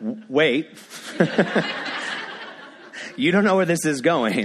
wait. You don't know where this is going.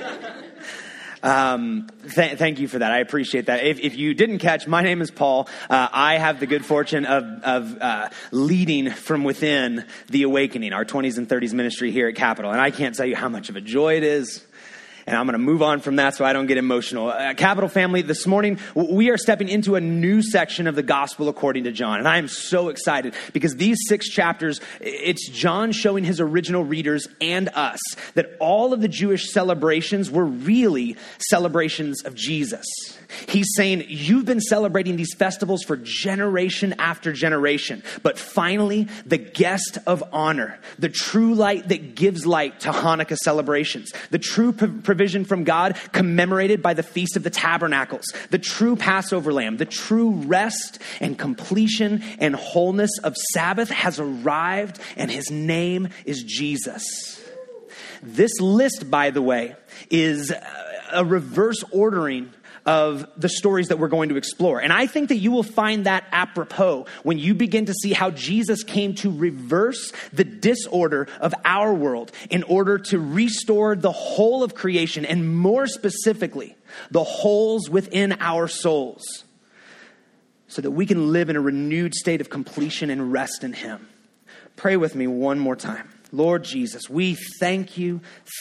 Thank you for that. I appreciate that. If you didn't catch, my name is Paul. I have the good fortune of leading from within the Awakening, our 20s and 30s ministry here at Capitol. And I can't tell you how much of a joy it is. And I'm going to move on from that so I don't get emotional. Capitol family, this morning, we are stepping into a new section of the gospel according to John. And I am so excited because these 6 chapters, it's John showing his original readers and us that all of the Jewish celebrations were really celebrations of Jesus. He's saying, you've been celebrating these festivals for generation after generation. But finally, the guest of honor, the true light that gives light to Hanukkah celebrations, the true provision from God commemorated by the Feast of the Tabernacles, the true Passover lamb, the true rest and completion and wholeness of Sabbath has arrived, and his name is Jesus. This list, by the way, is a reverse ordering of the stories that we're going to explore. And I think that you will find that apropos when you begin to see how Jesus came to reverse the disorder of our world in order to restore the whole of creation, and more specifically, the holes within our souls, so that we can live in a renewed state of completion and rest in him. Pray with me one more time. Lord Jesus, we thank you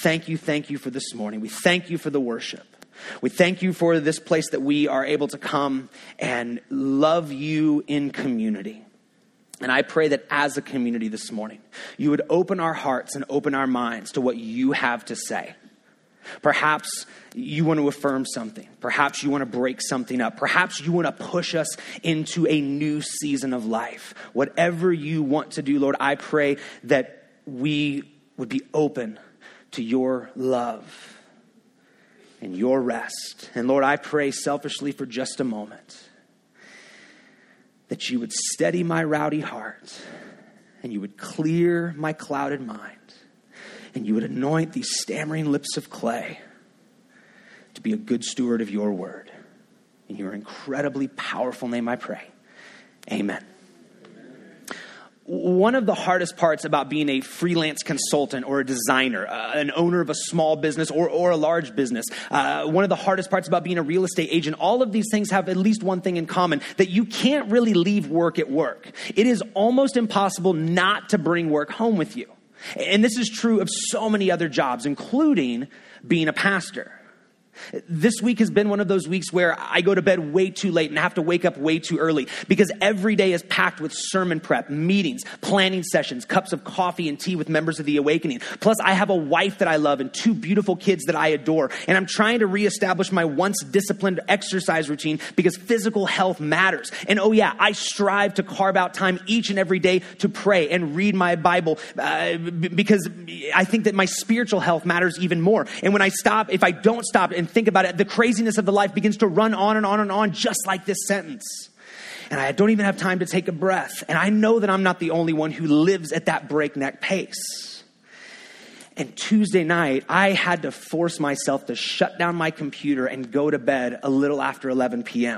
for this morning. We thank you for the worship. We thank you for this place that we are able to come and love you in community. And I pray that as a community this morning, you would open our hearts and open our minds to what you have to say. Perhaps you want to affirm something. Perhaps you want to break something up. Perhaps you want to push us into a new season of life. Whatever you want to do, Lord, I pray that we would be open to your love and your rest. And Lord, I pray selfishly for just a moment that you would steady my rowdy heart, and you would clear my clouded mind, and you would anoint these stammering lips of clay to be a good steward of your word. In your incredibly powerful name I pray. Amen. One of the hardest parts about being a freelance consultant or a designer, an owner of a small business or a large business, one of the hardest parts about being a real estate agent, all of these things have at least one thing in common, that you can't really leave work at work. It is almost impossible not to bring work home with you. And this is true of so many other jobs, including being a pastor. This week has been one of those weeks where I go to bed way too late and have to wake up way too early because every day is packed with sermon prep, meetings, planning sessions, cups of coffee and tea with members of the Awakening. Plus, I have a wife that I love and 2 beautiful kids that I adore. And I'm trying to reestablish my once disciplined exercise routine because physical health matters. And oh yeah, I strive to carve out time each and every day to pray and read my Bible because I think that my spiritual health matters even more. And when if I don't stop and think about it, the craziness of the life begins to run on and on and on, just like this sentence. And I don't even have time to take a breath. And I know that I'm not the only one who lives at that breakneck pace. And Tuesday night, I had to force myself to shut down my computer and go to bed a little after 11 p.m.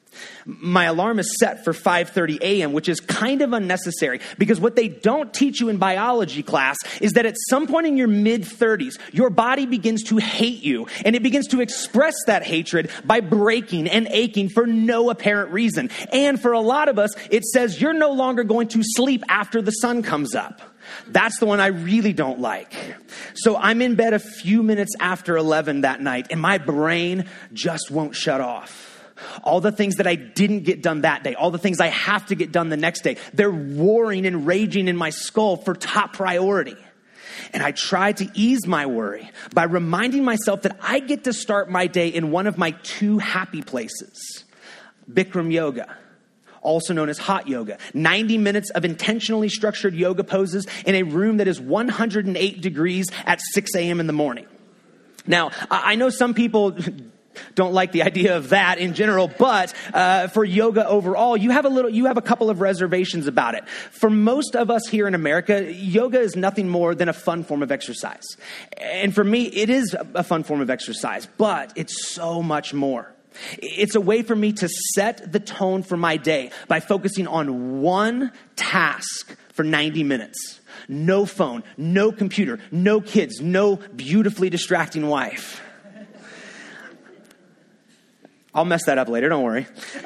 My alarm is set for 5:30 a.m., which is kind of unnecessary because what they don't teach you in biology class is that at some point in your mid-30s, your body begins to hate you, and it begins to express that hatred by breaking and aching for no apparent reason. And for a lot of us, it says you're no longer going to sleep after the sun comes up. That's the one I really don't like. So I'm in bed a few minutes after 11 that night, and my brain just won't shut off. All the things that I didn't get done that day, all the things I have to get done the next day, they're warring and raging in my skull for top priority. And I try to ease my worry by reminding myself that I get to start my day in one of my 2 happy places. Bikram yoga, also known as hot yoga. 90 minutes of intentionally structured yoga poses in a room that is 108 degrees at 6 a.m. in the morning. Now, I know some people don't like the idea of that in general, but for yoga overall, you have a couple of reservations about it. For most of us here in America, yoga is nothing more than a fun form of exercise. And for me, it is a fun form of exercise, but it's so much more. It's a way for me to set the tone for my day by focusing on one task for 90 minutes. No phone, no computer, no kids, no beautifully distracting wife. I'll mess that up later, don't worry.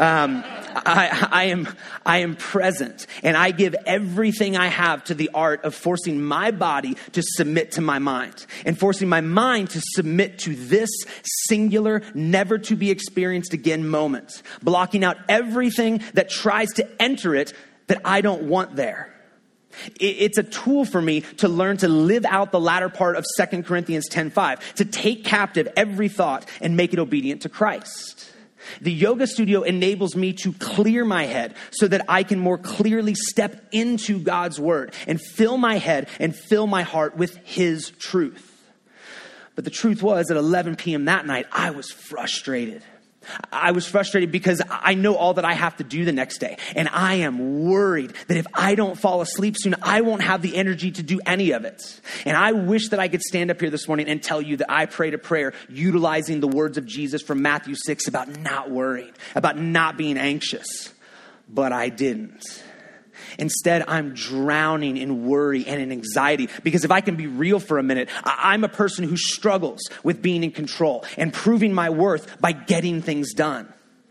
I am present, and I give everything I have to the art of forcing my body to submit to my mind and forcing my mind to submit to this singular, never to be experienced again moment, blocking out everything that tries to enter it that I don't want there. It's a tool for me to learn to live out the latter part of 2 Corinthians 10:5, to take captive every thought and make it obedient to Christ. The yoga studio enables me to clear my head so that I can more clearly step into God's word and fill my head and fill my heart with his truth. But the truth was, at 11 p.m. that night, I was frustrated. I was frustrated because I know all that I have to do the next day. And I am worried that if I don't fall asleep soon, I won't have the energy to do any of it. And I wish that I could stand up here this morning and tell you that I prayed a prayer utilizing the words of Jesus from Matthew 6 about not worrying, about not being anxious. But I didn't. Instead, I'm drowning in worry and in anxiety because if I can be real for a minute, I'm a person who struggles with being in control and proving my worth by getting things done.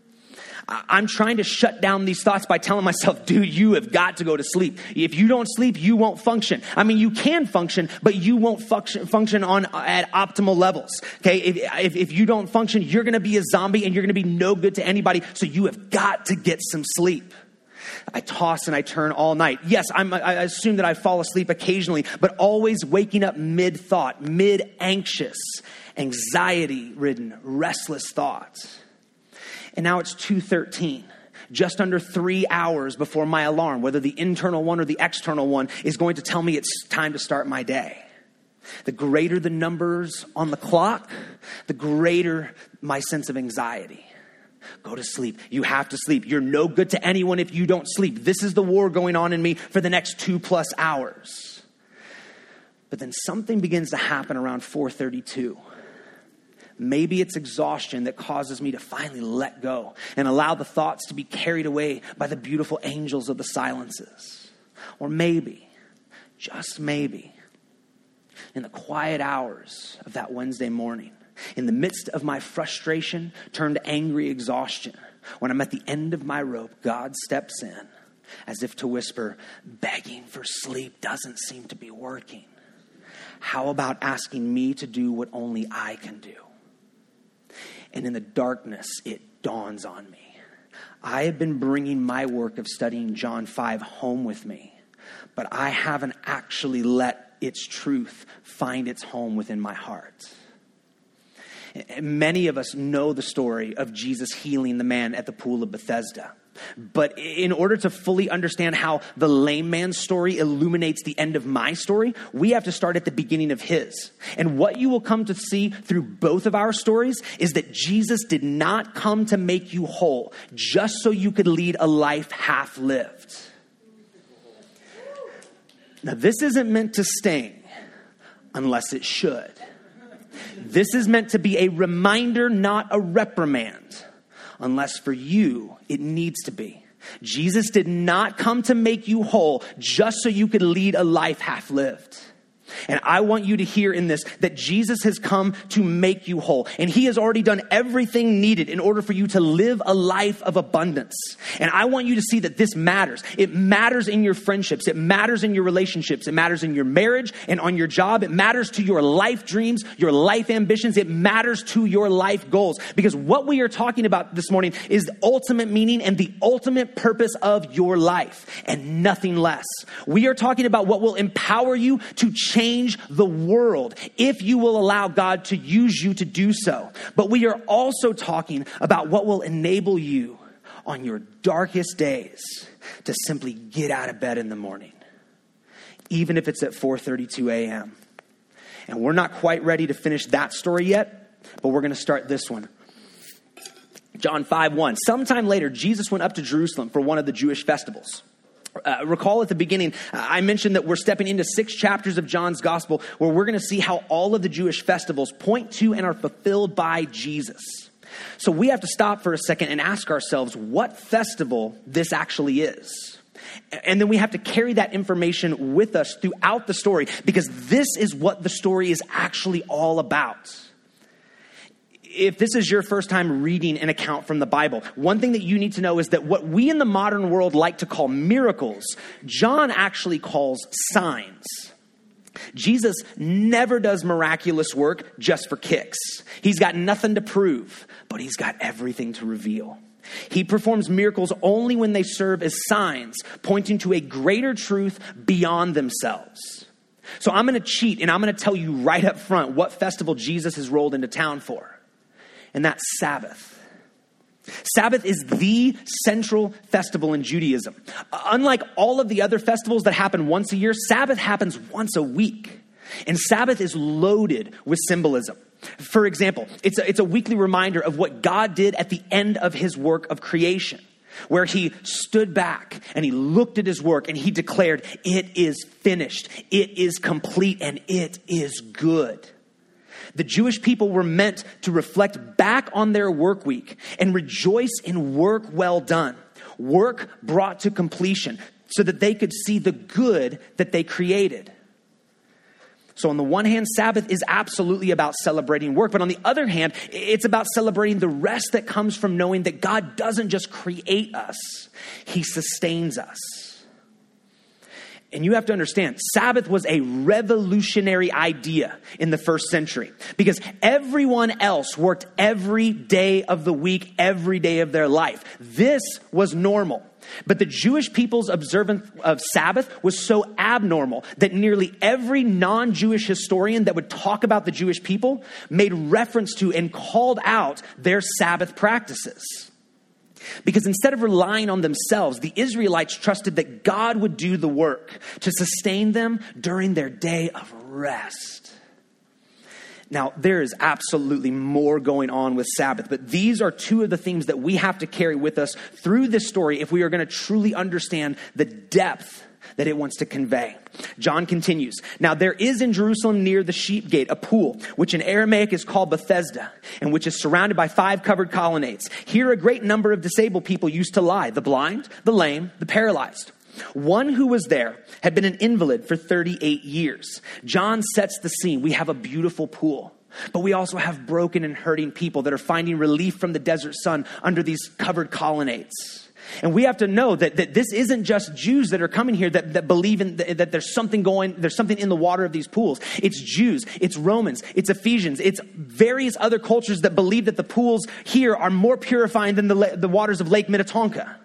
I'm trying to shut down these thoughts by telling myself, dude, you have got to go to sleep. If you don't sleep, you won't function. I mean, you can function, but you won't function at optimal levels. Okay, if you don't function, you're going to be a zombie and you're going to be no good to anybody. So you have got to get some sleep. I toss and I turn all night. Yes, I assume that I fall asleep occasionally, but always waking up mid-thought, mid-anxious, anxiety-ridden, restless thoughts. And now it's 2:13, just under 3 hours before my alarm, whether the internal one or the external one, is going to tell me it's time to start my day. The greater the numbers on the clock, the greater my sense of anxiety. Go to sleep. You have to sleep. You're no good to anyone if you don't sleep. This is the war going on in me for the next 2+ hours. But then something begins to happen around 4:32. Maybe it's exhaustion that causes me to finally let go and allow the thoughts to be carried away by the beautiful angels of the silences. Or maybe, just maybe, in the quiet hours of that Wednesday morning, in the midst of my frustration turned angry exhaustion, when I'm at the end of my rope, God steps in as if to whisper, begging for sleep doesn't seem to be working. How about asking me to do what only I can do? And in the darkness, it dawns on me. I have been bringing my work of studying John 5 home with me, but I haven't actually let its truth find its home within my heart. Many of us know the story of Jesus healing the man at the pool of Bethesda. But in order to fully understand how the lame man's story illuminates the end of my story, we have to start at the beginning of his. And what you will come to see through both of our stories is that Jesus did not come to make you whole just so you could lead a life half lived. Now, this isn't meant to sting unless it should. This is meant to be a reminder, not a reprimand, unless for you it needs to be. Jesus did not come to make you whole just so you could lead a life half lived. And I want you to hear in this that Jesus has come to make you whole. And he has already done everything needed in order for you to live a life of abundance. And I want you to see that this matters. It matters in your friendships. It matters in your relationships. It matters in your marriage and on your job. It matters to your life dreams, your life ambitions. It matters to your life goals. Because what we are talking about this morning is the ultimate meaning and the ultimate purpose of your life and nothing less. We are talking about what will empower you to change the world if you will allow God to use you to do so. But we are also talking about what will enable you on your darkest days to simply get out of bed in the morning, even if it's at 4:32 a.m. And we're not quite ready to finish that story yet, but we're going to start this one. John 5:1. Sometime later, Jesus went up to Jerusalem for one of the Jewish festivals. Recall at the beginning, I mentioned that we're stepping into 6 chapters of John's gospel where we're going to see how all of the Jewish festivals point to and are fulfilled by Jesus. So we have to stop for a second and ask ourselves what festival this actually is. And then we have to carry that information with us throughout the story, because this is what the story is actually all about. If this is your first time reading an account from the Bible, one thing that you need to know is that what we in the modern world like to call miracles, John actually calls signs. Jesus never does miraculous work just for kicks. He's got nothing to prove, but he's got everything to reveal. He performs miracles only when they serve as signs, pointing to a greater truth beyond themselves. So I'm going to cheat, and I'm going to tell you right up front what festival Jesus has rolled into town for. And that's Sabbath. Sabbath is the central festival in Judaism. Unlike all of the other festivals that happen once a year, Sabbath happens once a week. And Sabbath is loaded with symbolism. For example, it's a weekly reminder of what God did at the end of his work of creation, where he stood back and he looked at his work and he declared, "It is finished, it is complete, and it is good." The Jewish people were meant to reflect back on their work week and rejoice in work well done, work brought to completion, so that they could see the good that they created. So on the one hand, Sabbath is absolutely about celebrating work. But on the other hand, it's about celebrating the rest that comes from knowing that God doesn't just create us, he sustains us. And you have to understand, Sabbath was a revolutionary idea in the first century, because everyone else worked every day of the week, every day of their life. This was normal. But the Jewish people's observance of Sabbath was so abnormal that nearly every non-Jewish historian that would talk about the Jewish people made reference to and called out their Sabbath practices. Because instead of relying on themselves, the Israelites trusted that God would do the work to sustain them during their day of rest. Now, there is absolutely more going on with Sabbath, but these are two of the themes that we have to carry with us through this story if we are going to truly understand the depth that it wants to convey. John continues, "Now there is in Jerusalem near the sheep gate a pool, which in Aramaic is called Bethesda, and which is surrounded by 5 covered colonnades. Here a great number of disabled people used to lie, the blind, the lame, the paralyzed. One who was there had been an invalid for 38 years. John sets the scene. We have a beautiful pool, but we also have broken and hurting people that are finding relief from the desert sun under these covered colonnades. And we have to know that this isn't just Jews that are coming here that believe in that there's something in the water of these pools. It's Jews, it's Romans, it's Ephesians, it's various other cultures that believe that the pools here are more purifying than the waters of Lake Minnetonka.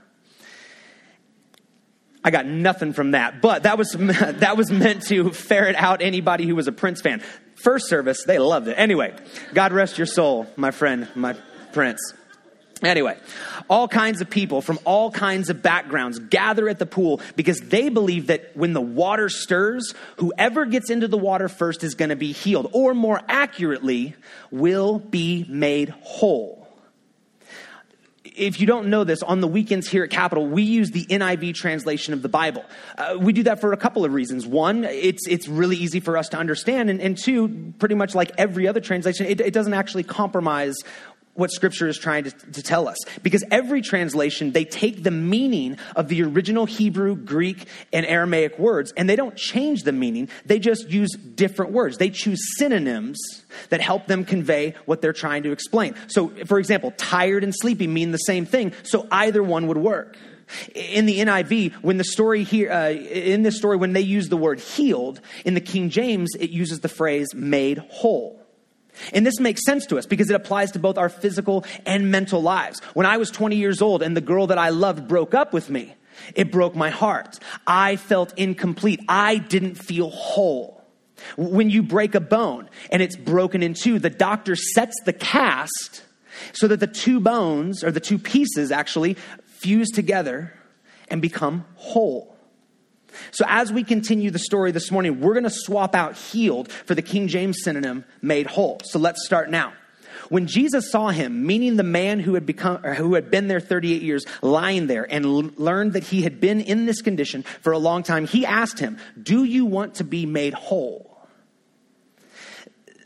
I got nothing from that, but that was meant to ferret out anybody who was a Prince fan. First service, they loved it. Anyway, God rest your soul, my friend, my Prince. Anyway, all kinds of people from all kinds of backgrounds gather at the pool because they believe that when the water stirs, whoever gets into the water first is going to be healed, or more accurately, will be made whole. If you don't know this, on the weekends here at Capitol, we use the NIV translation of the Bible. We do that for a couple of reasons. One, it's really easy for us to understand. And two, pretty much like every other translation, it doesn't actually compromise what Scripture is trying to tell us. Because every translation, they take the meaning of the original Hebrew, Greek, and Aramaic words, and they don't change the meaning. They just use different words. They choose synonyms that help them convey what they're trying to explain. So, for example, tired and sleepy mean the same thing, so either one would work. In the NIV, when the story here, in this story, when they use the word healed, in the King James, it uses the phrase made whole. And this makes sense to us because it applies to both our physical and mental lives. When I was 20 years old and the girl that I loved broke up with me, it broke my heart. I felt incomplete. I didn't feel whole. When you break a bone and it's broken in two, the doctor sets the cast so that the two bones, or the two pieces actually, fuse together and become whole. So as we continue the story this morning, we're going to swap out healed for the King James synonym made whole. So let's start now. When Jesus saw him, meaning the man who had been there 38 years, lying there, and learned that he had been in this condition for a long time, he asked him, "Do you want to be made whole?"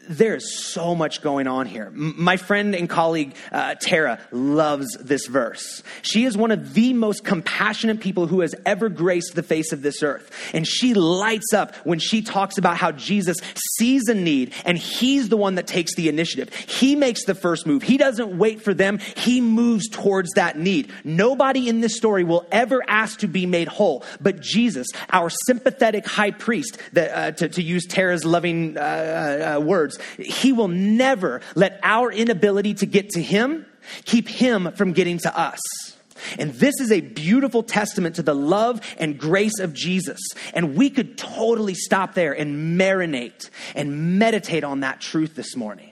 There's so much going on here. My friend and colleague, Tara, loves this verse. She is one of the most compassionate people who has ever graced the face of this earth. And she lights up when she talks about how Jesus sees a need and he's the one that takes the initiative. He makes the first move. He doesn't wait for them. He moves towards that need. Nobody in this story will ever ask to be made whole, but Jesus, our sympathetic high priest, that, to use Tara's loving words, he will never let our inability to get to him keep him from getting to us. And this is a beautiful testament to the love and grace of Jesus. And we could totally stop there and marinate and meditate on that truth this morning.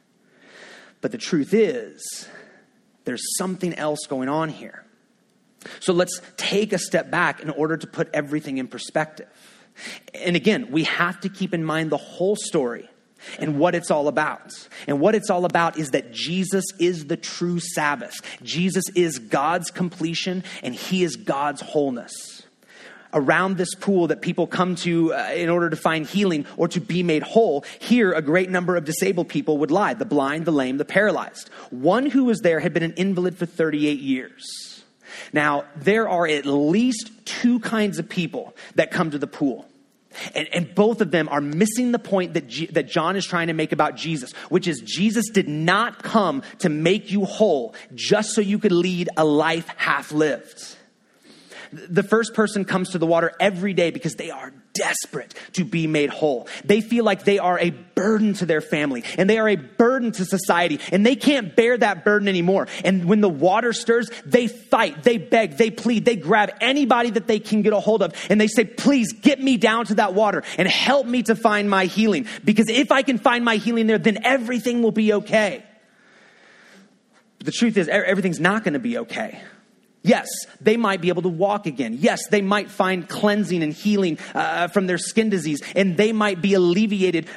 But the truth is, there's something else going on here. So let's take a step back in order to put everything in perspective. And again, we have to keep in mind the whole story and what it's all about. And what it's all about is that Jesus is the true Sabbath. Jesus is God's completion and he is God's wholeness. Around this pool that people come to in order to find healing or to be made whole, here a great number of disabled people would lie: the blind, the lame, the paralyzed. One who was there had been an invalid for 38 years. Now, there are at least two kinds of people that come to the pool. And both of them are missing the point that John is trying to make about Jesus, which is Jesus did not come to make you whole just so you could lead a life half lived. The first person comes to the water every day because they are desperate to be made whole. They feel like they are a burden to their family and they are a burden to society and they can't bear that burden anymore. And when the water stirs, they fight, they beg, they plead, they grab anybody that they can get a hold of and they say, please get me down to that water and help me to find my healing. Because if I can find my healing there, then everything will be okay. But the truth is, everything's not going to be okay. Yes, they might be able to walk again. Yes, they might find cleansing and healing from their skin disease. And they might be alleviated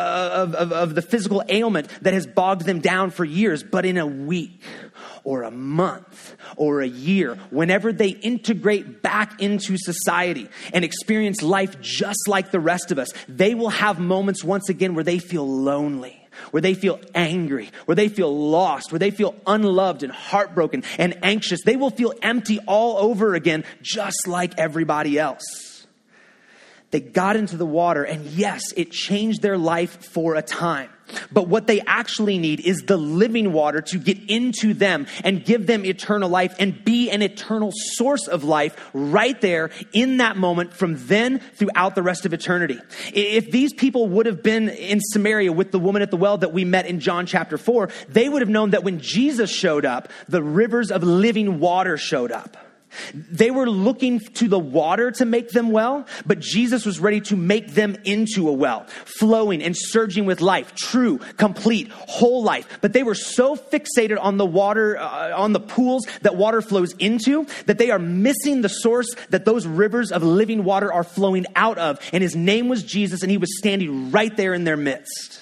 of the physical ailment that has bogged them down for years. But in a week or a month or a year, whenever they integrate back into society and experience life just like the rest of us, they will have moments once again where they feel lonely, where they feel angry, where they feel lost, where they feel unloved and heartbroken and anxious. They will feel empty all over again, just like everybody else. They got into the water, and yes, it changed their life for a time. But what they actually need is the living water to get into them and give them eternal life and be an eternal source of life right there in that moment from then throughout the rest of eternity. If these people would have been in Samaria with the woman at the well that we met in John chapter 4, they would have known that when Jesus showed up, the rivers of living water showed up. They were looking to the water to make them well, but Jesus was ready to make them into a well, flowing and surging with life, true, complete, whole life. But they were so fixated on the water, on the pools that water flows into, that they are missing the source that those rivers of living water are flowing out of. And his name was Jesus, and he was standing right there in their midst.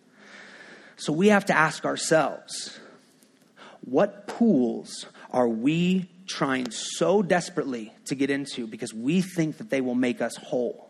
So we have to ask ourselves, what pools are we trying so desperately to get into because we think that they will make us whole?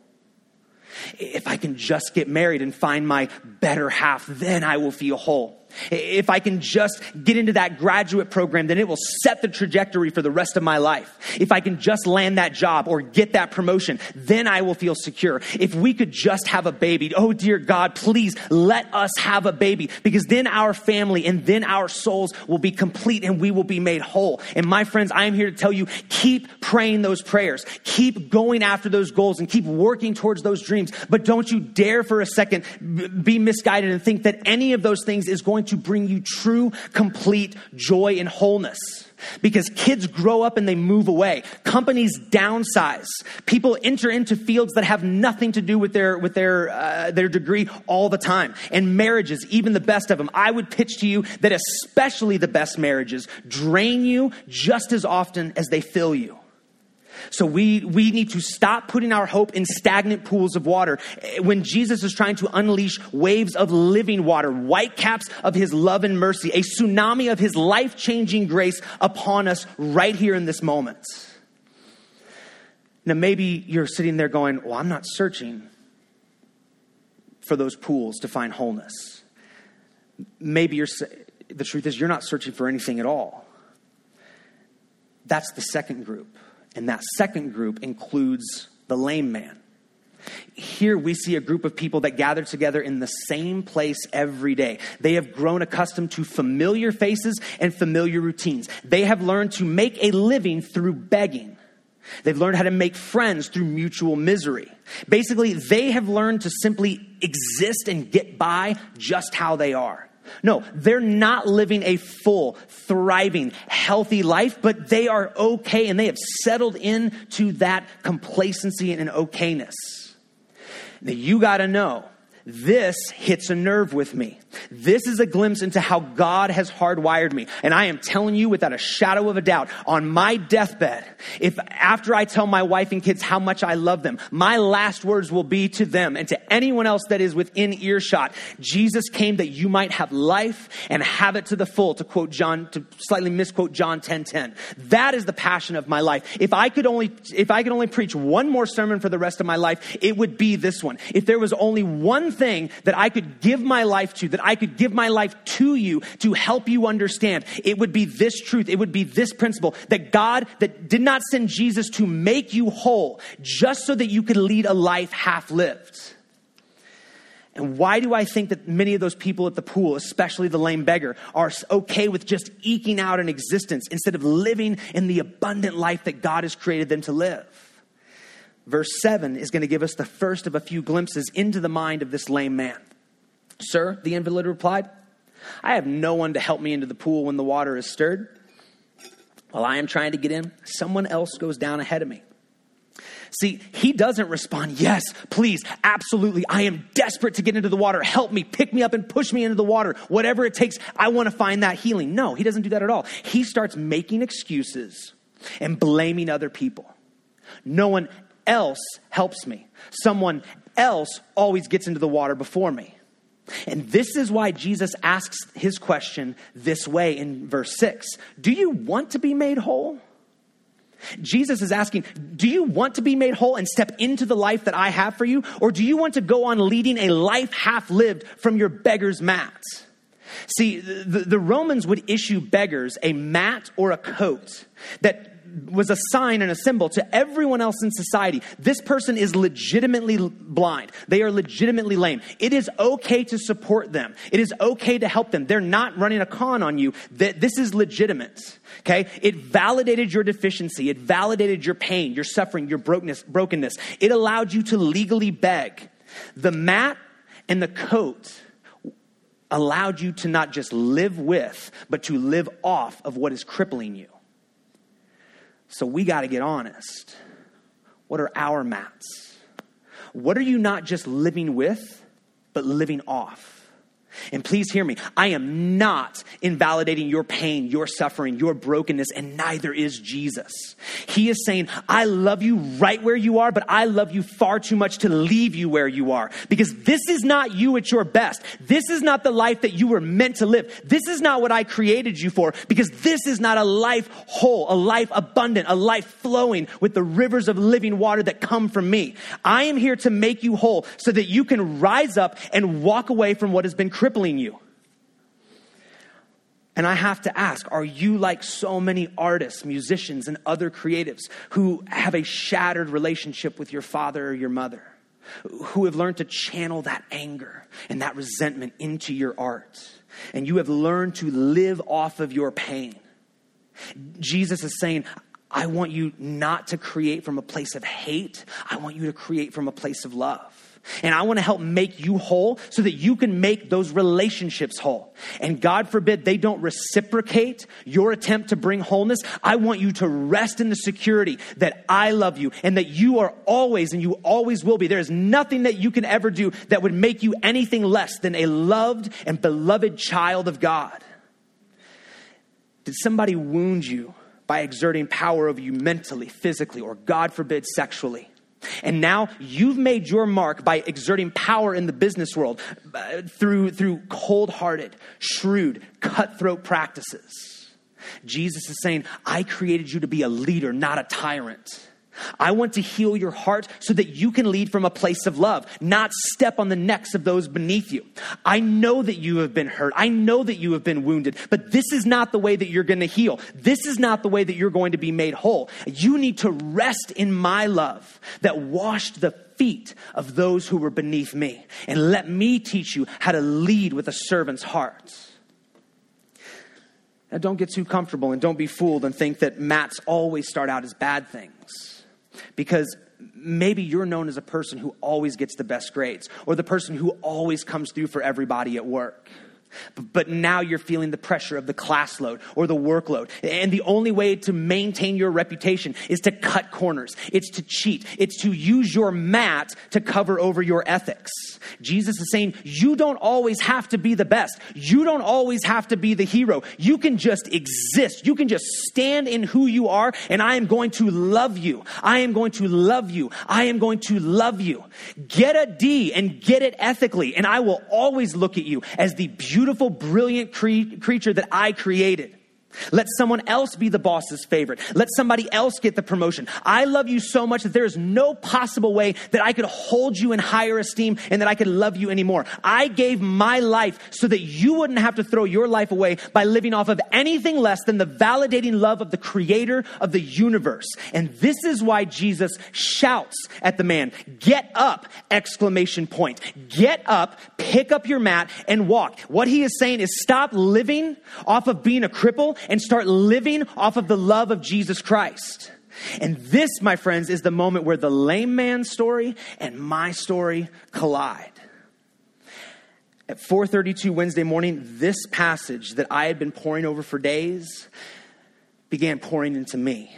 If I can just get married and find my better half, then I will feel whole. If I can just get into that graduate program, then it will set the trajectory for the rest of my life. If I can just land that job or get that promotion, then I will feel secure. If we could just have a baby, oh dear God, please let us have a baby, because then our family and then our souls will be complete and we will be made whole. And my friends, I am here to tell you, keep praying those prayers, keep going after those goals and keep working towards those dreams. But don't you dare for a second be misguided and think that any of those things is going to bring you true, complete joy and wholeness. Because kids grow up and they move away. Companies downsize. People enter into fields that have nothing to do with their degree all the time. And marriages, even the best of them, I would pitch to you that especially the best marriages drain you just as often as they fill you. So we need to stop putting our hope in stagnant pools of water when Jesus is trying to unleash waves of living water, whitecaps of his love and mercy, a tsunami of his life-changing grace upon us right here in this moment. Now, maybe you're sitting there going, well, I'm not searching for those pools to find wholeness. Maybe the truth is you're not searching for anything at all. That's the second group. And that second group includes the lame man. Here we see a group of people that gather together in the same place every day. They have grown accustomed to familiar faces and familiar routines. They have learned to make a living through begging. They've learned how to make friends through mutual misery. Basically, they have learned to simply exist and get by just how they are. No, they're not living a full, thriving, healthy life, but they are okay and they have settled into that complacency and okayness. Now, you got to know, this hits a nerve with me. This is a glimpse into how God has hardwired me. And I am telling you without a shadow of a doubt, on my deathbed, if after I tell my wife and kids how much I love them, my last words will be to them and to anyone else that is within earshot, Jesus came that you might have life and have it to the full, to slightly misquote John 10:10. That is the passion of my life. If I could only preach one more sermon for the rest of my life, it would be this one. If there was only one thing that I could give my life to, that I could give my life to you to help you understand, it would be this truth. It would be this principle that God that did not send Jesus to make you whole just so that you could lead a life half lived. And why do I think that many of those people at the pool, especially the lame beggar, are okay with just eking out an existence instead of living in the abundant life that God has created them to live? Verse 7 is going to give us the first of a few glimpses into the mind of this lame man. Sir, the invalid replied, I have no one to help me into the pool when the water is stirred. While I am trying to get in, someone else goes down ahead of me. See, he doesn't respond, yes, please, absolutely. I am desperate to get into the water. Help me, pick me up and push me into the water. Whatever it takes, I want to find that healing. No, he doesn't do that at all. He starts making excuses and blaming other people. No one else helps me. Someone else always gets into the water before me. And this is why Jesus asks his question this way in verse 6. Do you want to be made whole? Jesus is asking, do you want to be made whole and step into the life that I have for you? Or do you want to go on leading a life half lived from your beggar's mat? See, the Romans would issue beggars a mat or a coat that was a sign and a symbol to everyone else in society. This person is legitimately blind. They are legitimately lame. It is okay to support them. It is okay to help them. They're not running a con on you. This is legitimate. Okay? It validated your deficiency. It validated your pain, your suffering, your brokenness. It allowed you to legally beg. The mat and the coat allowed you to not just live with, but to live off of what is crippling you. So we got to get honest. What are our mats? What are you not just living with, but living off? And please hear me. I am not invalidating your pain, your suffering, your brokenness, and neither is Jesus. He is saying, I love you right where you are, but I love you far too much to leave you where you are. Because this is not you at your best. This is not the life that you were meant to live. This is not what I created you for. Because this is not a life whole, a life abundant, a life flowing with the rivers of living water that come from me. I am here to make you whole so that you can rise up and walk away from what has been crippling you. And I have to ask, are you like so many artists, musicians, and other creatives who have a shattered relationship with your father or your mother, who have learned to channel that anger and that resentment into your art, and you have learned to live off of your pain? Jesus is saying, I want you not to create from a place of hate. I want you to create from a place of love. And I want to help make you whole so that you can make those relationships whole. And God forbid they don't reciprocate your attempt to bring wholeness. I want you to rest in the security that I love you and that you are always and you always will be. There is nothing that you can ever do that would make you anything less than a loved and beloved child of God. Did somebody wound you by exerting power over you mentally, physically, or God forbid sexually? And now you've made your mark by exerting power in the business world through cold-hearted, shrewd, cutthroat practices. Jesus is saying, I created you to be a leader, not a tyrant. I want to heal your heart so that you can lead from a place of love, not step on the necks of those beneath you. I know that you have been hurt. I know that you have been wounded, but this is not the way that you're going to heal. This is not the way that you're going to be made whole. You need to rest in my love that washed the feet of those who were beneath me. And let me teach you how to lead with a servant's heart. Now, don't get too comfortable and don't be fooled and think that mats always start out as bad things. Because maybe you're known as a person who always gets the best grades or the person who always comes through for everybody at work. But now you're feeling the pressure of the class load or the workload. And the only way to maintain your reputation is to cut corners. It's to cheat. It's to use your mat to cover over your ethics. Jesus is saying, you don't always have to be the best. You don't always have to be the hero. You can just exist. You can just stand in who you are, and I am going to love you. I am going to love you. I am going to love you. Get a D and get it ethically, and I will always look at you as the beautiful, brilliant creature that I created. Let someone else be the boss's favorite. Let somebody else get the promotion. I love you so much that there is no possible way that I could hold you in higher esteem and that I could love you anymore. I gave my life so that you wouldn't have to throw your life away by living off of anything less than the validating love of the creator of the universe. And this is why Jesus shouts at the man, "Get up!" exclamation point. Get up, pick up your mat, and walk. What he is saying is stop living off of being a cripple and start living off of the love of Jesus Christ. And this, my friends, is the moment where the lame man's story and my story collide. At 4:32 Wednesday morning, this passage that I had been poring over for days began pouring into me.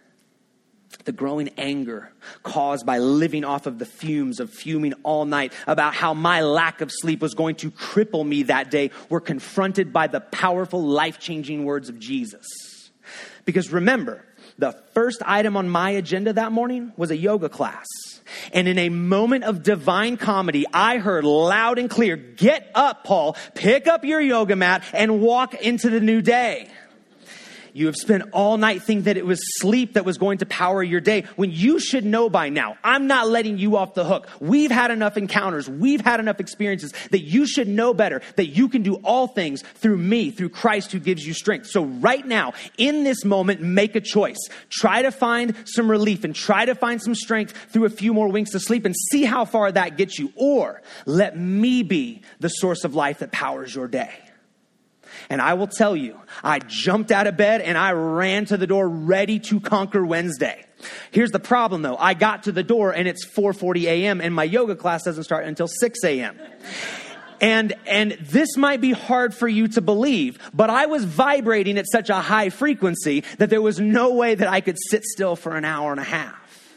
The growing anger caused by living off of the fumes of fuming all night about how my lack of sleep was going to cripple me that day were confronted by the powerful, life-changing words of Jesus. Because remember, the first item on my agenda that morning was a yoga class. And in a moment of divine comedy, I heard loud and clear, "Get up, Paul, pick up your yoga mat and walk into the new day." You have spent all night thinking that it was sleep that was going to power your day when you should know by now. I'm not letting you off the hook. We've had enough encounters. We've had enough experiences that you should know better, that you can do all things through me, through Christ who gives you strength. So right now, in this moment, make a choice. Try to find some relief and try to find some strength through a few more winks of sleep and see how far that gets you. Or let me be the source of life that powers your day. And I will tell you, I jumped out of bed and I ran to the door ready to conquer Wednesday. Here's the problem though. I got to the door and it's 4:40 a.m. and my yoga class doesn't start until 6 a.m. And this might be hard for you to believe, but I was vibrating at such a high frequency that there was no way that I could sit still for an hour and a half.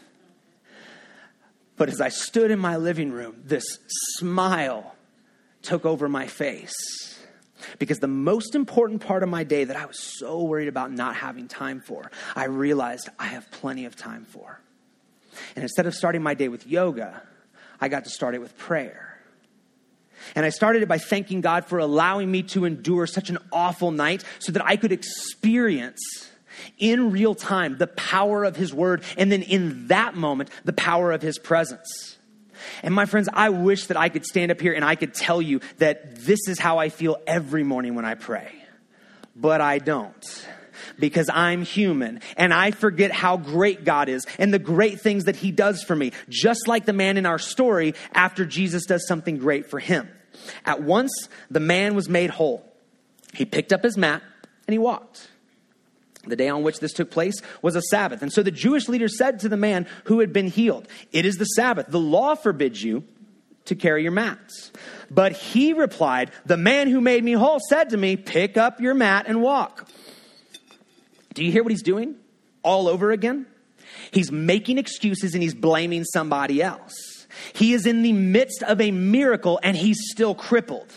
But as I stood in my living room, this smile took over my face. Because the most important part of my day that I was so worried about not having time for, I realized I have plenty of time for. And instead of starting my day with yoga, I got to start it with prayer. And I started it by thanking God for allowing me to endure such an awful night so that I could experience in real time the power of his word, and then in that moment, the power of his presence. And my friends, I wish that I could stand up here and I could tell you that this is how I feel every morning when I pray. But I don't. Because I'm human and I forget how great God is and the great things that he does for me. Just like the man in our story after Jesus does something great for him. At once, the man was made whole. He picked up his mat and he walked. The day on which this took place was a Sabbath. And so the Jewish leaders said to the man who had been healed, "It is the Sabbath. The law forbids you to carry your mats." But he replied, "The man who made me whole said to me, 'Pick up your mat and walk.'" Do you hear what he's doing all over again? He's making excuses and he's blaming somebody else. He is in the midst of a miracle and he's still crippled.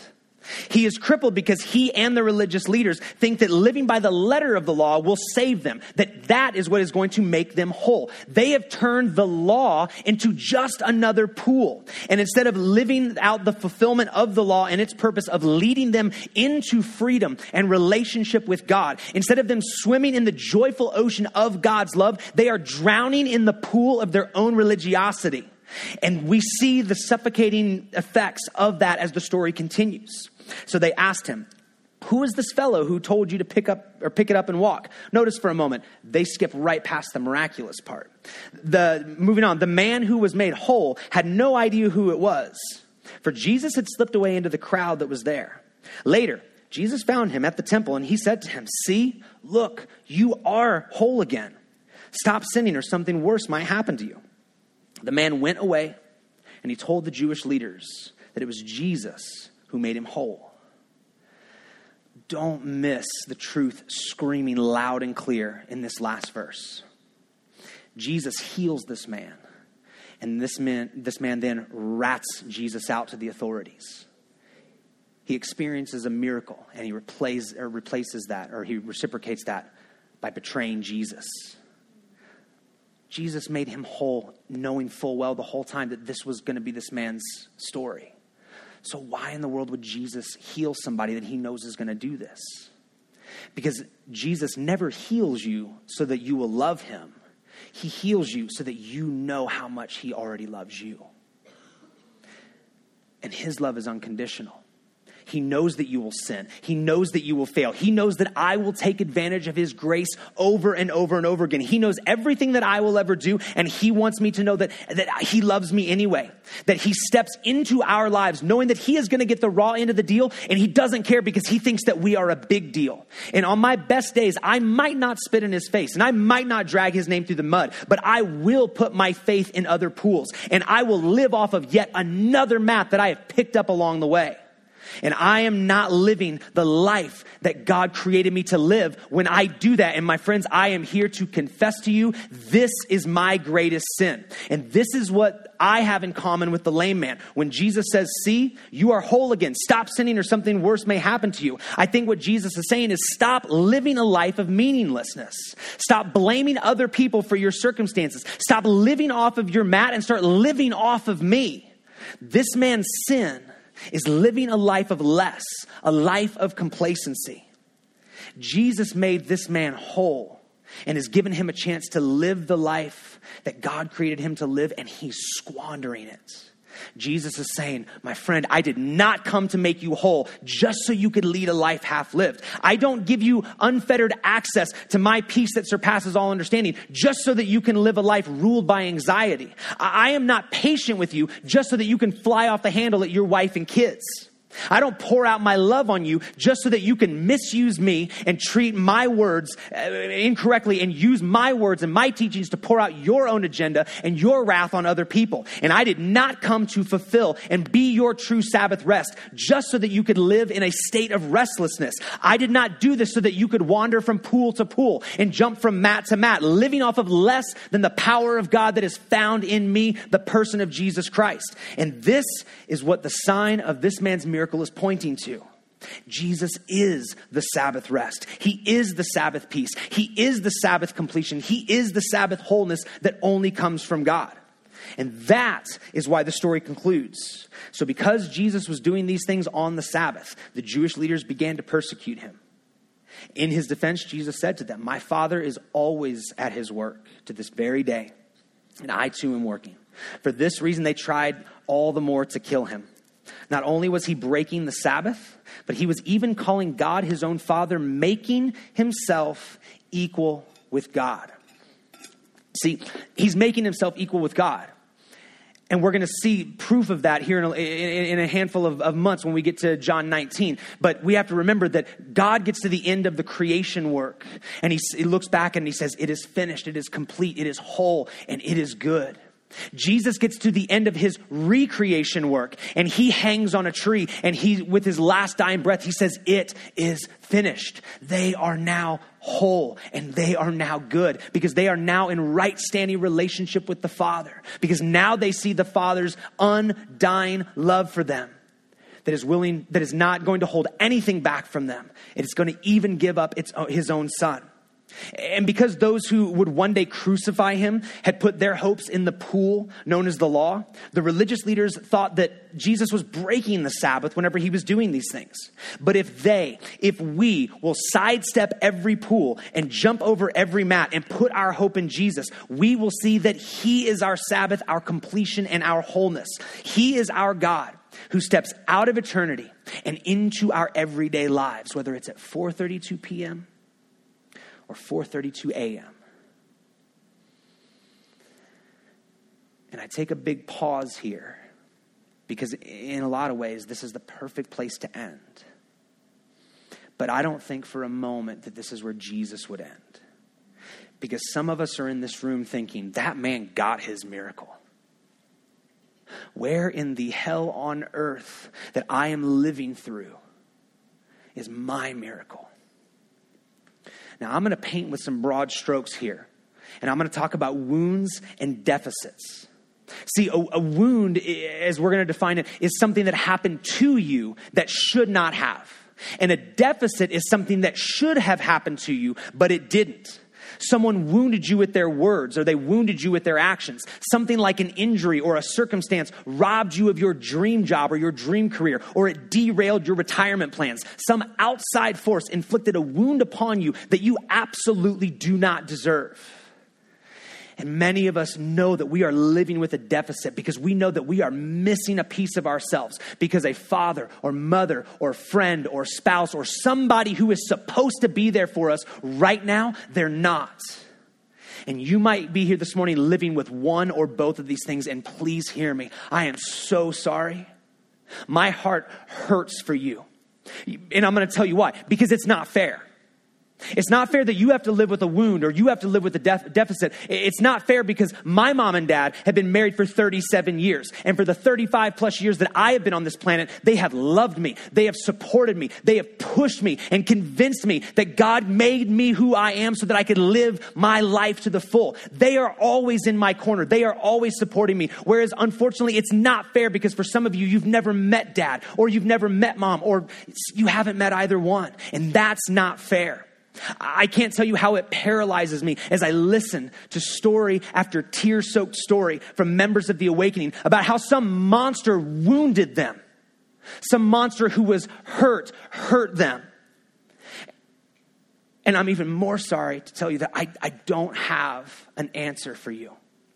He is crippled because he and the religious leaders think that living by the letter of the law will save them, that is what is going to make them whole. They have turned the law into just another pool. And instead of living out the fulfillment of the law and its purpose of leading them into freedom and relationship with God, instead of them swimming in the joyful ocean of God's love, they are drowning in the pool of their own religiosity. And we see the suffocating effects of that as the story continues. So they asked him, "Who is this fellow who told you to pick it up and walk?" Notice for a moment, they skip right past the miraculous part. Moving on, the man who was made whole had no idea who it was, for Jesus had slipped away into the crowd that was there. Later, Jesus found him at the temple and he said to him, "See, look, you are whole again. Stop sinning or something worse might happen to you." The man went away and he told the Jewish leaders that it was Jesus who made him whole. Don't miss the truth screaming loud and clear in this last verse. Jesus heals this man, and this man then rats Jesus out to the authorities. He experiences a miracle, and he replaces that, or he reciprocates that by betraying Jesus. Jesus made him whole, knowing full well the whole time that this was going to be this man's story. So why in the world would Jesus heal somebody that he knows is going to do this? Because Jesus never heals you so that you will love him. He heals you so that you know how much he already loves you. And his love is unconditional. He knows that you will sin. He knows that you will fail. He knows that I will take advantage of his grace over and over and over again. He knows everything that I will ever do, and he wants me to know that he loves me anyway. That he steps into our lives knowing that he is going to get the raw end of the deal, and he doesn't care because he thinks that we are a big deal. And on my best days, I might not spit in his face, and I might not drag his name through the mud, but I will put my faith in other pools, and I will live off of yet another mat that I have picked up along the way. And I am not living the life that God created me to live when I do that. And my friends, I am here to confess to you, this is my greatest sin. And this is what I have in common with the lame man. When Jesus says, "See, you are whole again. Stop sinning or something worse may happen to you." I think what Jesus is saying is stop living a life of meaninglessness. Stop blaming other people for your circumstances. Stop living off of your mat and start living off of me. This man's sin is living a life of less, a life of complacency. Jesus made this man whole and has given him a chance to live the life that God created him to live, and he's squandering it. Jesus is saying, my friend, I did not come to make you whole just so you could lead a life half lived. I don't give you unfettered access to my peace that surpasses all understanding just so that you can live a life ruled by anxiety. I am not patient with you just so that you can fly off the handle at your wife and kids. I don't pour out my love on you just so that you can misuse me and treat my words incorrectly and use my words and my teachings to pour out your own agenda and your wrath on other people. And I did not come to fulfill and be your true Sabbath rest just so that you could live in a state of restlessness. I did not do this so that you could wander from pool to pool and jump from mat to mat, living off of less than the power of God that is found in me, the person of Jesus Christ. And this is what the sign of this man's miracle is pointing to. Jesus is the Sabbath rest. He is the Sabbath peace. He is the Sabbath completion. He is the Sabbath wholeness that only comes from God. And that is why the story concludes. So because Jesus was doing these things on the Sabbath, the Jewish leaders began to persecute him. In his defense, Jesus said to them, "My Father is always at his work to this very day, and I too am working." For this reason, they tried all the more to kill him. Not only was he breaking the Sabbath, but he was even calling God his own Father, making himself equal with God. See, he's making himself equal with God. And we're going to see proof of that here in a handful of months when we get to John 19. But we have to remember that God gets to the end of the creation work. And he looks back and he says, "It is finished, it is complete, it is whole, and it is good." Jesus gets to the end of his recreation work and he hangs on a tree and he, with his last dying breath, he says, "It is finished." They are now whole and they are now good because they are now in right standing relationship with the Father, because now they see the Father's undying love for them. that is not going to hold anything back from them. It is going to even give up his own son. And because those who would one day crucify him had put their hopes in the pool known as the law, the religious leaders thought that Jesus was breaking the Sabbath whenever he was doing these things. But if we will sidestep every pool and jump over every mat and put our hope in Jesus, we will see that he is our Sabbath, our completion, and our wholeness. He is our God who steps out of eternity and into our everyday lives, whether it's at 4:32 p.m. or 4:32 a.m. And I take a big pause here because in a lot of ways, this is the perfect place to end. But I don't think for a moment that this is where Jesus would end. Because some of us are in this room thinking, that man got his miracle. Where in the hell on earth that I am living through is my miracle? Now, I'm going to paint with some broad strokes here, and I'm going to talk about wounds and deficits. See, a wound, as we're going to define it, is something that happened to you that should not have. And a deficit is something that should have happened to you, but it didn't. Someone wounded you with their words, or they wounded you with their actions. Something like an injury or a circumstance robbed you of your dream job or your dream career, or it derailed your retirement plans. Some outside force inflicted a wound upon you that you absolutely do not deserve. And many of us know that we are living with a deficit because we know that we are missing a piece of ourselves because a father or mother or friend or spouse or somebody who is supposed to be there for us right now, they're not. And you might be here this morning living with one or both of these things, and please hear me. I am so sorry. My heart hurts for you. And I'm going to tell you why. Because it's not fair. It's not fair that you have to live with a wound or you have to live with a deficit. It's not fair because my mom and dad have been married for 37 years. And for the 35 plus years that I have been on this planet, they have loved me. They have supported me. They have pushed me and convinced me that God made me who I am so that I could live my life to the full. They are always in my corner. They are always supporting me. Whereas unfortunately, it's not fair because for some of you, you've never met dad or you've never met mom or you haven't met either one. And that's not fair. I can't tell you how it paralyzes me as I listen to story after tear-soaked story from members of the Awakening about how some monster wounded them. Some monster who was hurt them. And I'm even more sorry to tell you that I don't have an answer for you.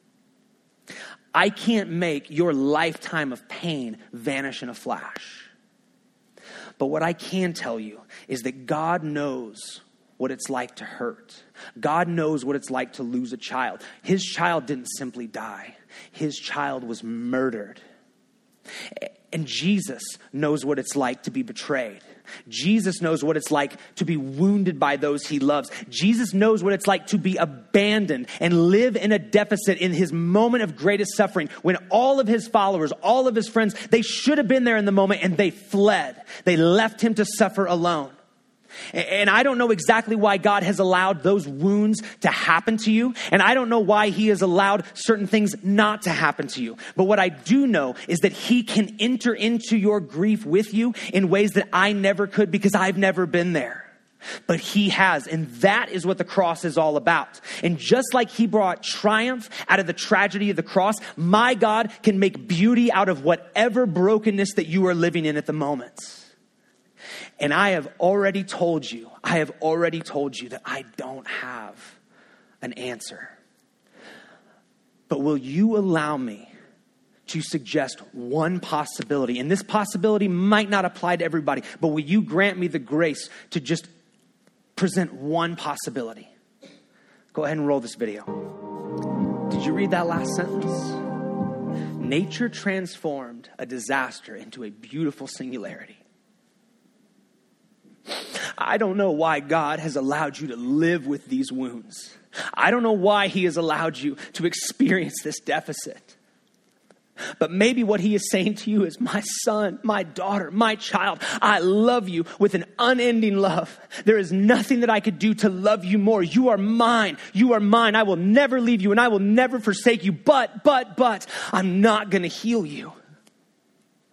I can't make your lifetime of pain vanish in a flash. But what I can tell you is that God knows what it's like to hurt. God knows what it's like to lose a child. His child didn't simply die. His child was murdered. And Jesus knows what it's like to be betrayed. Jesus knows what it's like to be wounded by those he loves. Jesus knows what it's like to be abandoned and live in a deficit in his moment of greatest suffering when all of his followers, all of his friends, they should have been there in the moment and they fled. They left him to suffer alone. And I don't know exactly why God has allowed those wounds to happen to you. And I don't know why he has allowed certain things not to happen to you. But what I do know is that he can enter into your grief with you in ways that I never could because I've never been there. But he has. And that is what the cross is all about. And just like he brought triumph out of the tragedy of the cross, my God can make beauty out of whatever brokenness that you are living in at the moment. And I have already told you that I don't have an answer. But will you allow me to suggest one possibility? And this possibility might not apply to everybody, but will you grant me the grace to just present one possibility? Go ahead and roll this video. Did you read that last sentence? Nature transformed a disaster into a beautiful singularity. I don't know why God has allowed you to live with these wounds. I don't know why he has allowed you to experience this deficit. But maybe what he is saying to you is, my son, my daughter, my child, I love you with an unending love. There is nothing that I could do to love you more. You are mine. You are mine. I will never leave you and I will never forsake you. But, I'm not going to heal you.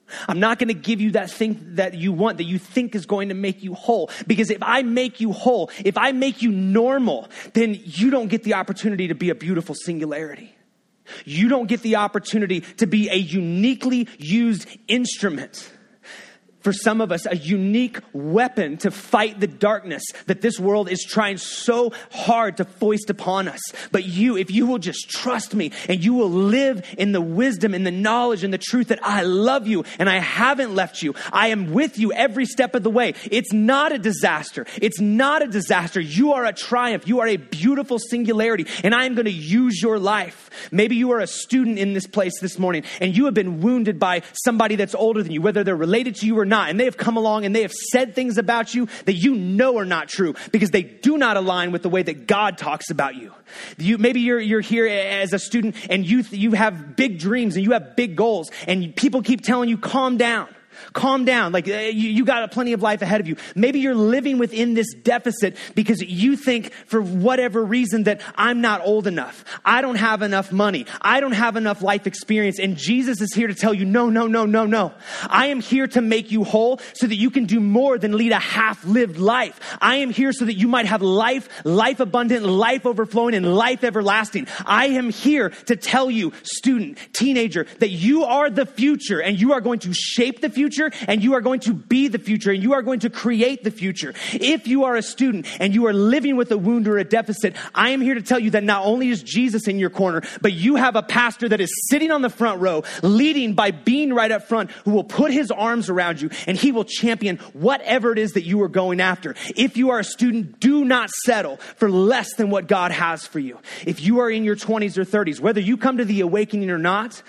I'm not going to give you that thing that you want, that you think is going to make you whole. Because if I make you whole, if I make you normal, then you don't get the opportunity to be a beautiful singularity. You don't get the opportunity to be a uniquely used instrument. For some of us, a unique weapon to fight the darkness that this world is trying so hard to foist upon us. But if you will just trust me and you will live in the wisdom and the knowledge and the truth that I love you and I haven't left you. I am with you every step of the way. It's not a disaster. It's not a disaster. You are a triumph. You are a beautiful singularity, and I am going to use your life. Maybe you are a student in this place this morning and you have been wounded by somebody that's older than you, whether they're related to you or not. And they have come along and they have said things about you that you know are not true because they do not align with the way that God talks about you. Maybe you're here as a student and you have big dreams and you have big goals and people keep telling you, calm down. Calm down. Like you got plenty of life ahead of you. Maybe you're living within this deficit because you think for whatever reason that I'm not old enough. I don't have enough money. I don't have enough life experience. And Jesus is here to tell you, no. I am here to make you whole so that you can do more than lead a half-lived life. I am here so that you might have life abundant, life overflowing, and life everlasting. I am here to tell you, student, teenager, that you are the future and you are going to shape the future. And you are going to be the future and you are going to create the future. If you are a student and you are living with a wound or a deficit, I am here to tell you that not only is Jesus in your corner, but you have a pastor that is sitting on the front row, leading by being right up front, who will put his arms around you and he will champion whatever it is that you are going after. If you are a student, do not settle for less than what God has for you. If you are in your 20s or 30s, whether you come to the awakening or not,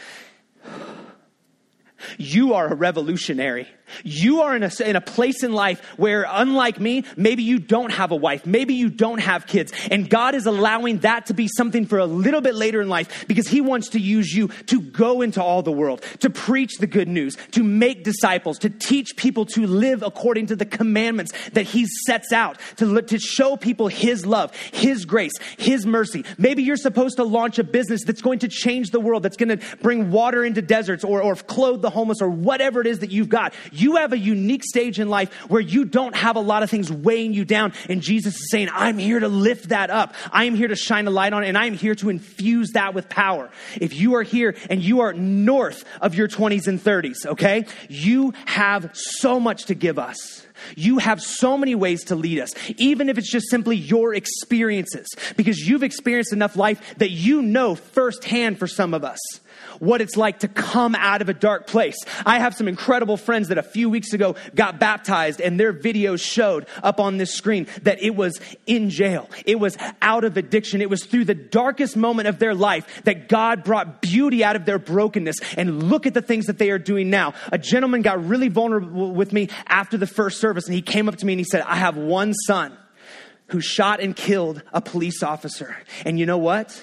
you are a revolutionary. You are in a place in life where, unlike me, maybe you don't have a wife. Maybe you don't have kids. And God is allowing that to be something for a little bit later in life because he wants to use you to go into all the world, to preach the good news, to make disciples, to teach people to live according to the commandments that he sets out, to show people his love, his grace, his mercy. Maybe you're supposed to launch a business that's going to change the world, that's going to bring water into deserts or clothe the homeless or whatever it is that you've got. You have a unique stage in life where you don't have a lot of things weighing you down. And Jesus is saying, I'm here to lift that up. I am here to shine a light on it. And I'm here to infuse that with power. If you are here and you are north of your 20s and 30s, okay, you have so much to give us. You have so many ways to lead us, even if it's just simply your experiences, because you've experienced enough life that you know firsthand for some of us what it's like to come out of a dark place. I have some incredible friends that a few weeks ago got baptized, and their videos showed up on this screen that it was in jail. It was out of addiction. It was through the darkest moment of their life that God brought beauty out of their brokenness. And look at the things that they are doing now. A gentleman got really vulnerable with me after the first service, and he came up to me and he said, I have one son who shot and killed a police officer. And you know what?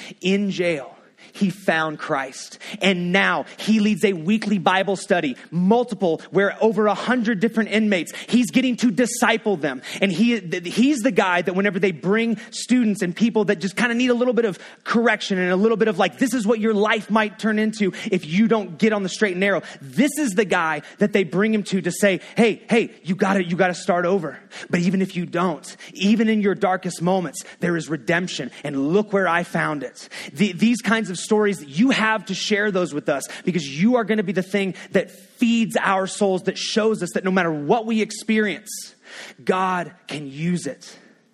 In jail, he found Christ. And now he leads a weekly Bible study, multiple, where over 100 different inmates, he's getting to disciple them. And he's the guy that whenever they bring students and people that just kind of need a little bit of correction and a little bit of like, this is what your life might turn into if you don't get on the straight and narrow. This is the guy that they bring him to say, hey, you gotta start over. But even if you don't, even in your darkest moments, there is redemption. And look where I found it. These kinds of stories, you have to share those with us because you are going to be the thing that feeds our souls, that shows us that no matter what we experience, God can use it.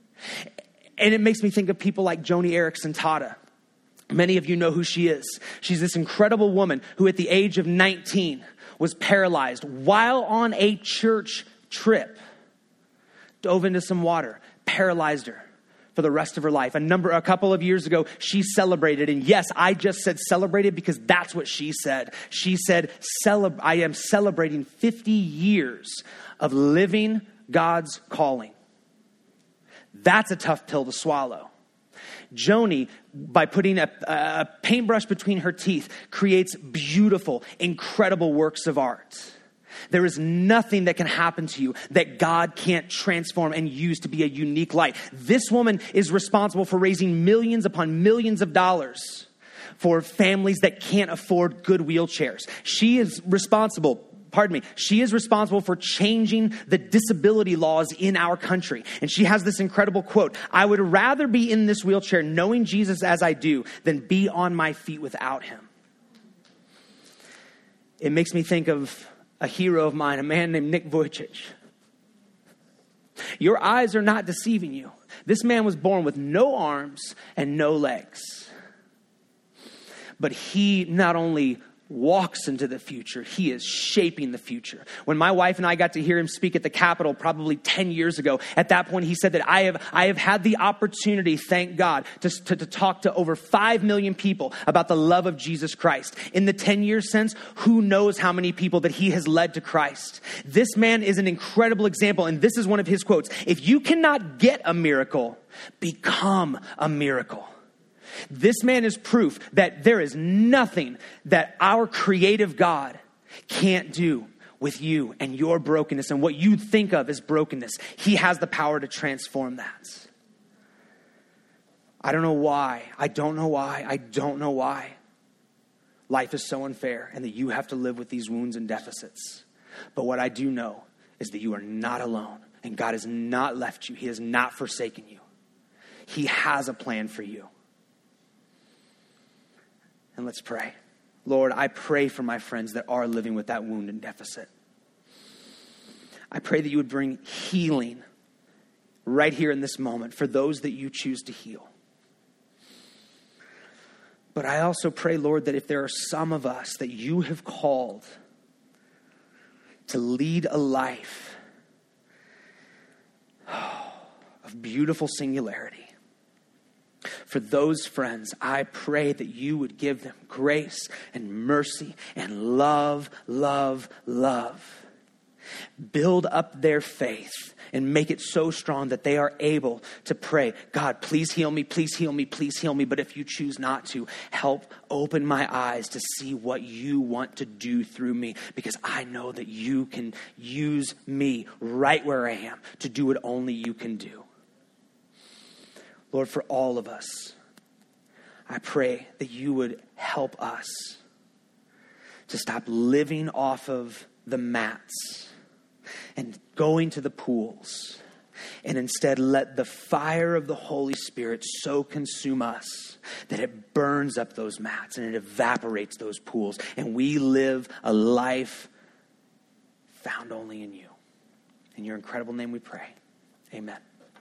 And it makes me think of people like Joni Eareckson Tada. Many of you know who she is. She's this incredible woman who at the age of 19 was paralyzed while on a church trip, dove into some water, paralyzed her for the rest of her life. A couple of years ago, she celebrated. And yes, I just said celebrated because that's what she said. She said, I am celebrating 50 years of living God's calling. That's a tough pill to swallow. Joni, by putting a paintbrush between her teeth, creates beautiful, incredible works of art. There is nothing that can happen to you that God can't transform and use to be a unique light. This woman is responsible for raising millions upon millions of dollars for families that can't afford good wheelchairs. She is responsible for changing the disability laws in our country. And she has this incredible quote: "I would rather be in this wheelchair knowing Jesus as I do than be on my feet without him." It makes me think of a hero of mine, a man named Nick Vujicic. Your eyes are not deceiving you. This man was born with no arms and no legs. But he not only walks into the future, he is shaping the future. When my wife and I got to hear him speak at the Capitol probably 10 years ago, at that point he said that I have had the opportunity, thank God, to talk to over 5 million people about the love of Jesus Christ. In the 10 years since, who knows how many people that he has led to Christ. This man is an incredible example, and this is one of his quotes: "If you cannot get a miracle, become a miracle." This man is proof that there is nothing that our creative God can't do with you and your brokenness and what you think of as brokenness. He has the power to transform that. I don't know why life is so unfair and that you have to live with these wounds and deficits. But what I do know is that you are not alone, and God has not left you. He has not forsaken you. He has a plan for you. And let's pray. Lord, I pray for my friends that are living with that wound and deficit. I pray that you would bring healing right here in this moment for those that you choose to heal. But I also pray, Lord, that if there are some of us that you have called to lead a life of beautiful singularity, for those friends, I pray that you would give them grace and mercy and love. Build up their faith and make it so strong that they are able to pray, "God, please heal me, please heal me, please heal me." But if you choose not to, help open my eyes to see what you want to do through me, because I know that you can use me right where I am to do what only you can do. Lord, for all of us, I pray that you would help us to stop living off of the mats and going to the pools, and instead let the fire of the Holy Spirit so consume us that it burns up those mats and it evaporates those pools, and we live a life found only in you. In your incredible name we pray. Amen.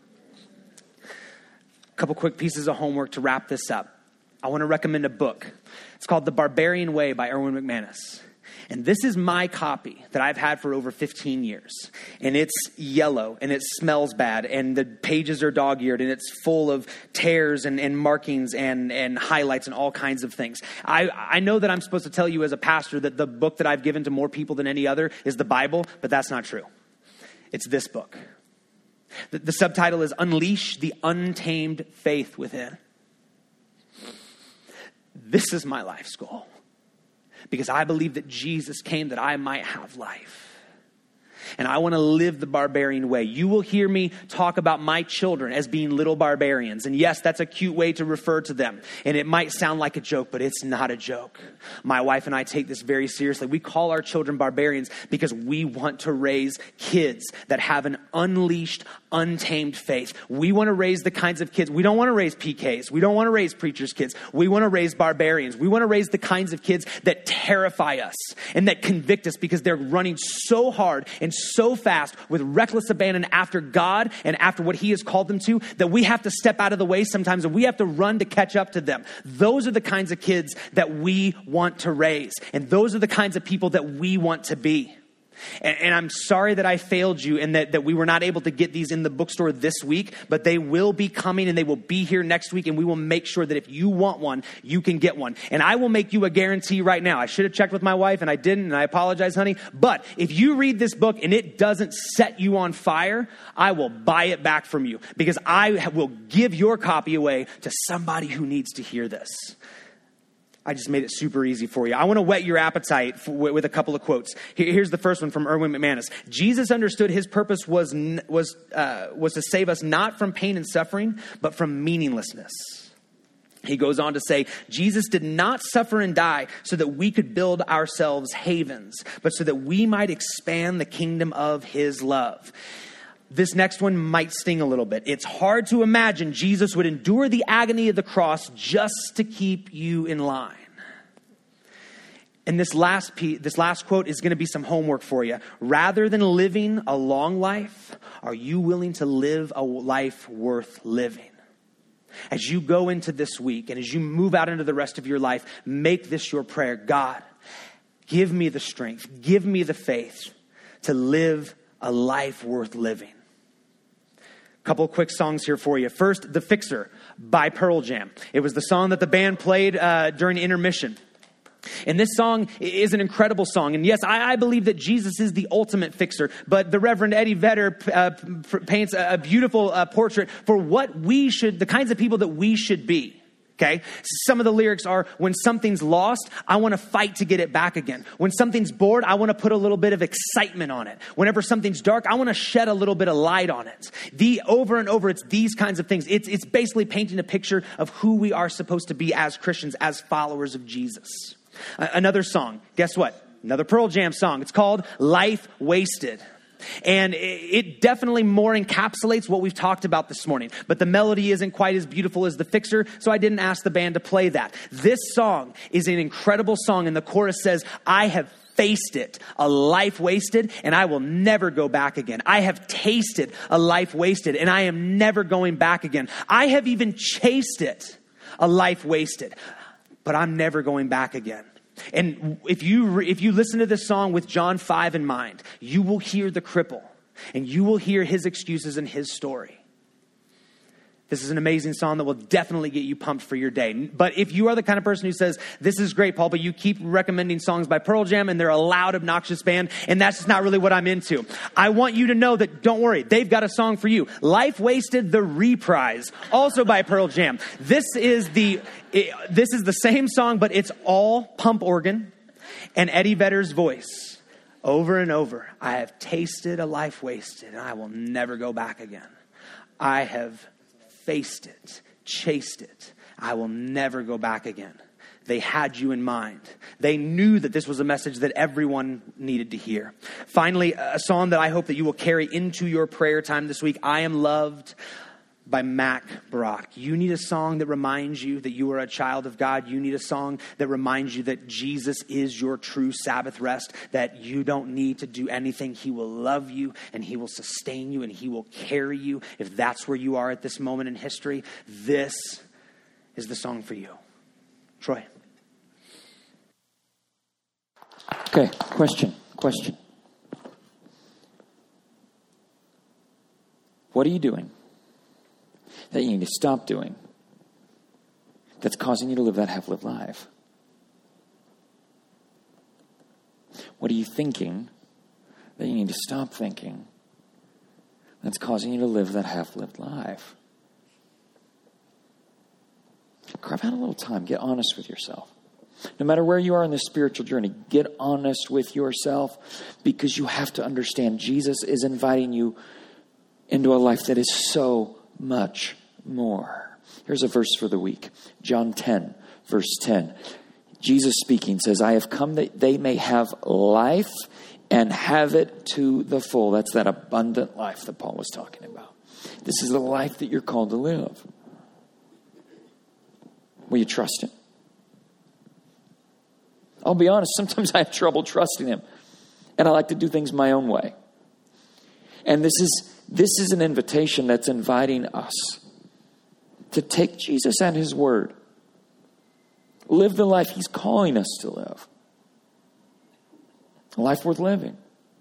A couple quick pieces of homework to wrap this up. I want to recommend a book. It's called The Barbarian Way by Erwin McManus. And this is my copy that I've had for over 15 years. And it's yellow and it smells bad and the pages are dog-eared and it's full of tears and markings and highlights and all kinds of things. I know that I'm supposed to tell you as a pastor that the book that I've given to more people than any other is the Bible, but that's not true. It's this book. The subtitle is Unleash the Untamed Faith Within. This is my life's goal, because I believe that Jesus came that I might have life. And I want to live the barbarian way. You will hear me talk about my children as being little barbarians. And yes, that's a cute way to refer to them. And it might sound like a joke, but it's not a joke. My wife and I take this very seriously. We call our children barbarians because we want to raise kids that have an unleashed, untamed faith. We want to raise the kinds of kids. We don't want to raise PKs. We don't want to raise preachers' kids. We want to raise barbarians. We want to raise the kinds of kids that terrify us and that convict us because they're running so hard and so fast with reckless abandon after God and after what he has called them to, that we have to step out of the way sometimes and we have to run to catch up to them. Those are the kinds of kids that we want to raise. And those are the kinds of people that we want to be. And I'm sorry that I failed you and that we were not able to get these in the bookstore this week, but they will be coming and they will be here next week, and we will make sure that if you want one, you can get one. And I will make you a guarantee right now. I should have checked with my wife and I didn't, and I apologize, honey. But if you read this book and it doesn't set you on fire, I will buy it back from you, because I will give your copy away to somebody who needs to hear this. I just made it super easy for you. I want to whet your appetite with a couple of quotes. Here's the first one from Erwin McManus. Jesus understood his purpose was to save us not from pain and suffering, but from meaninglessness. He goes on to say, Jesus did not suffer and die so that we could build ourselves havens, but so that we might expand the kingdom of his love. This next one might sting a little bit. It's hard to imagine Jesus would endure the agony of the cross just to keep you in line. And this last quote is going to be some homework for you. Rather than living a long life, are you willing to live a life worth living? As you go into this week and as you move out into the rest of your life, make this your prayer. God, give me the strength, give me the faith to live a life worth living. A couple of quick songs here for you. First, The Fixer by Pearl Jam. It was the song that the band played during intermission. And this song is an incredible song. And yes, I believe that Jesus is the ultimate fixer. But the Reverend Eddie Vedder paints a beautiful portrait for the kinds of people that we should be. Okay? Some of the lyrics are, when something's lost, I want to fight to get it back again. When something's bored, I want to put a little bit of excitement on it. Whenever something's dark, I want to shed a little bit of light on it. Over and over, it's these kinds of things. It's basically painting a picture of who we are supposed to be as Christians, as followers of Jesus. Another song, guess what? Another Pearl Jam song. It's called Life Wasted. And it definitely more encapsulates what we've talked about this morning. But the melody isn't quite as beautiful as The Fixer, so I didn't ask the band to play that. This song is an incredible song, and the chorus says, I have faced it, a life wasted, and I will never go back again. I have tasted a life wasted, and I am never going back again. I have even chased it, a life wasted, but I'm never going back again. And if you listen to this song with John 5 in mind, you will hear the cripple and you will hear his excuses and his story. This is an amazing song that will definitely get you pumped for your day. But if you are the kind of person who says, this is great, Paul, but you keep recommending songs by Pearl Jam and they're a loud, obnoxious band, and that's just not really what I'm into, I want you to know that, don't worry, they've got a song for you. Life Wasted, The Reprise, also by Pearl Jam. This is the same song, but it's all pump organ and Eddie Vedder's voice over and over. I have tasted a life wasted, and I will never go back again. I have faced it, chased it. I will never go back again. They had you in mind. They knew that this was a message that everyone needed to hear. Finally, a song that I hope that you will carry into your prayer time this week, I Am Loved by Mac Brock. You need a song that reminds you that you are a child of God. You need a song that reminds you that Jesus is your true Sabbath rest, that you don't need to do anything. He will love you and he will sustain you and he will carry you. If that's where you are at this moment in history, this is the song for you. Troy. Okay, question. What are you doing that you need to stop doing that's causing you to live that half-lived life? What are you thinking that you need to stop thinking that's causing you to live that half-lived life? Carve out a little time. Get honest with yourself. No matter where you are in this spiritual journey, get honest with yourself, because you have to understand Jesus is inviting you into a life that is so much more. Here's a verse for the week. John 10, verse 10. Jesus speaking says, I have come that they may have life and have it to the full. That's that abundant life that Paul was talking about. This is the life that you're called to live. Will you trust him? I'll be honest, sometimes I have trouble trusting him. And I like to do things my own way. And this is an invitation that's inviting us to take Jesus at his word. Live the life he's calling us to live. A life worth living.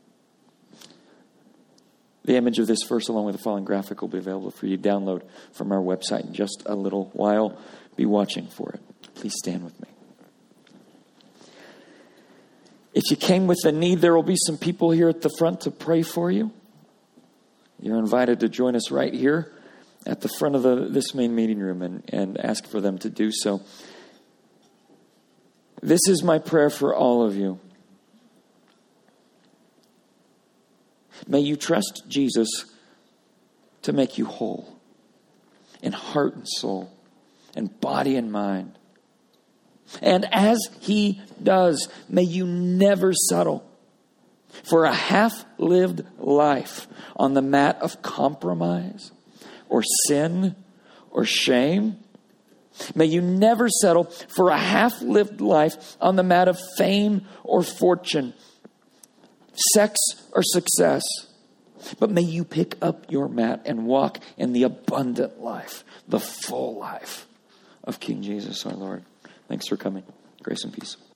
The image of this verse along with the following graphic will be available for you to download from our website in just a little while. Be watching for it. Please stand with me. If you came with a need, there will be some people here at the front to pray for you. You're invited to join us right here at the front of this main meeting room and ask for them to do so. This is my prayer for all of you. May you trust Jesus to make you whole in heart and soul and body and mind. And as he does, may you never settle for a half-lived life on the mat of compromise or sin or shame. May you never settle for a half-lived life on the mat of fame or fortune, sex or success. But may you pick up your mat and walk in the abundant life, the full life of King Jesus our Lord. Thanks for coming. Grace and peace.